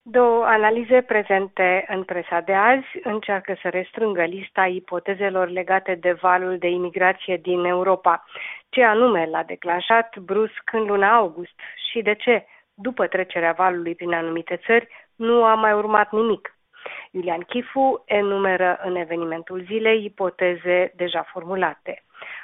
Două analize prezente în presa de azi încearcă să restrângă lista ipotezelor legate de valul de imigrație din Europa. Ce anume l-a declanșat brusc în luna august și de ce, după trecerea valului prin anumite țări, nu a mai urmat nimic. Iulian Chifu enumeră în evenimentul zilei ipoteze deja formulate.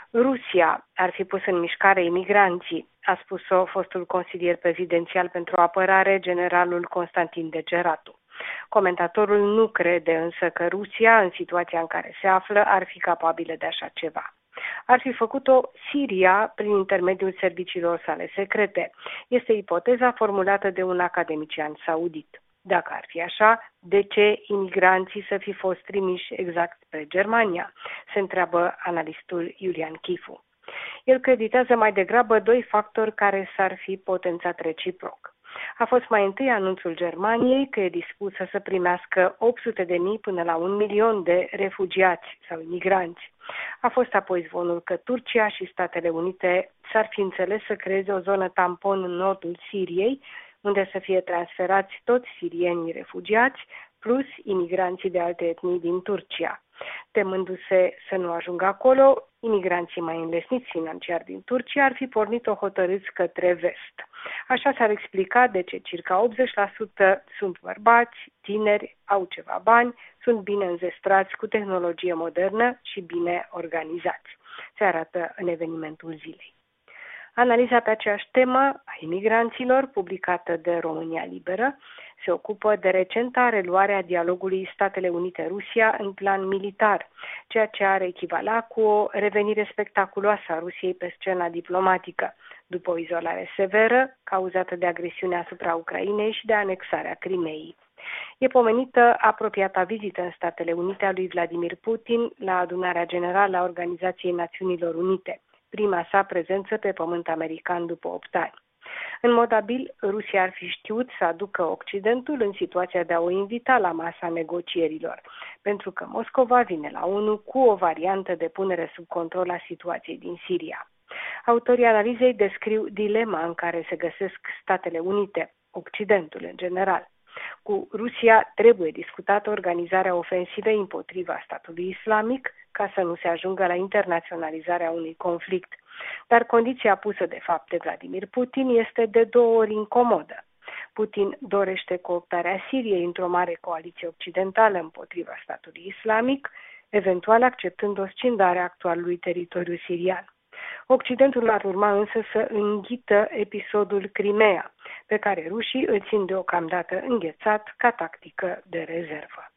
Rusia ar fi pus în mișcare imigranții, a spus-o fostul consilier prezidențial pentru apărare, generalul Constantin Degeratu. Comentatorul nu crede însă că Rusia, în situația în care se află, ar fi capabilă de așa ceva. Ar fi făcut-o Siria prin intermediul serviciilor sale secrete. Este ipoteza formulată de un academician saudit. Dacă ar fi așa, de ce imigranții să fi fost trimiși exact spre Germania? Se întreabă analistul Iulian Chifu. El creditează mai degrabă doi factori care s-ar fi potențat reciproc. A fost mai întâi anunțul Germaniei că e dispusă să primească 800.000 până la 1.000.000 de refugiați sau imigranți. A fost apoi zvonul că Turcia și Statele Unite s-ar fi înțeles să creeze o zonă tampon în nordul Siriei, unde să fie transferați toți sirienii refugiați, plus imigranții de alte etnii din Turcia. Temându-se să nu ajungă acolo, imigranții mai înlesniți financiar din Turcia ar fi pornit-o hotărâți către vest. Așa s-ar explica de ce circa 80% sunt bărbați, tineri, au ceva bani, sunt bine înzestrați cu tehnologie modernă și bine organizați. Se arată în evenimentul zilei. Analiza pe aceeași temă a imigranților, publicată de România Liberă, se ocupă de recenta reluare a dialogului Statele Unite-Rusia în plan militar, ceea ce ar echivala cu o revenire spectaculoasă a Rusiei pe scena diplomatică, după o izolare severă cauzată de agresiunea asupra Ucrainei și de anexarea Crimeei. E pomenită apropiata vizită în Statele Unite a lui Vladimir Putin la adunarea generală a Organizației Națiunilor Unite, prima sa prezență pe pământ american după 8 ani. În mod abil, Rusia ar fi știut să aducă Occidentul în situația de a o invita la masa negocierilor, pentru că Moscova vine la ONU cu o variantă de punere sub control a situației din Siria. Autorii analizei descriu dilema în care se găsesc Statele Unite, Occidentul în general. Cu Rusia trebuie discutată organizarea ofensivei împotriva statului islamic ca să nu se ajungă la internaționalizarea unui conflict. Dar condiția pusă de fapt de Vladimir Putin este de 2 ori incomodă. Putin dorește cooptarea Siriei într-o mare coaliție occidentală împotriva statului islamic, eventual acceptând o scindare a actualului teritoriu sirian. Occidentul ar urma însă să înghită episodul Crimea, pe care rușii îl țin deocamdată înghețat ca tactică de rezervă.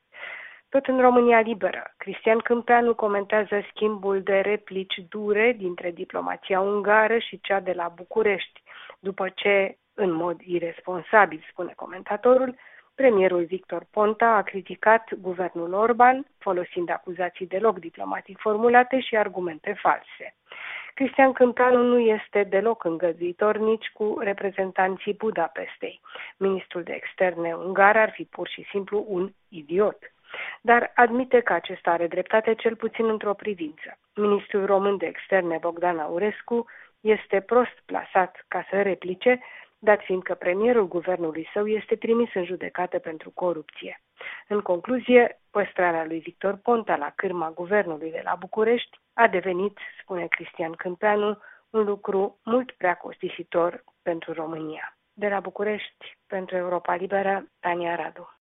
Tot în România Liberă, Cristian Câmpeanu comentează schimbul de replici dure dintre diplomația ungară și cea de la București, după ce, în mod iresponsabil, spune comentatorul, premierul Victor Ponta a criticat guvernul Orban, folosind acuzații deloc diplomatic formulate și argumente false. Cristian Câmpeanu nu este deloc îngăduitor nici cu reprezentanții Budapestei. Ministrul de Externe ungar ar fi pur și simplu un idiot. Dar admite că acesta are dreptate cel puțin într-o privință. Ministrul român de Externe Bogdan Aurescu este prost plasat ca să replice, dat fiind că premierul guvernului său este trimis în judecată pentru corupție. În concluzie, păstrarea lui Victor Ponta la cârma guvernului de la București a devenit, spune Cristian Câmpeanu, un lucru mult prea costisitor pentru România. De la București, pentru Europa Liberă, Tania Radu.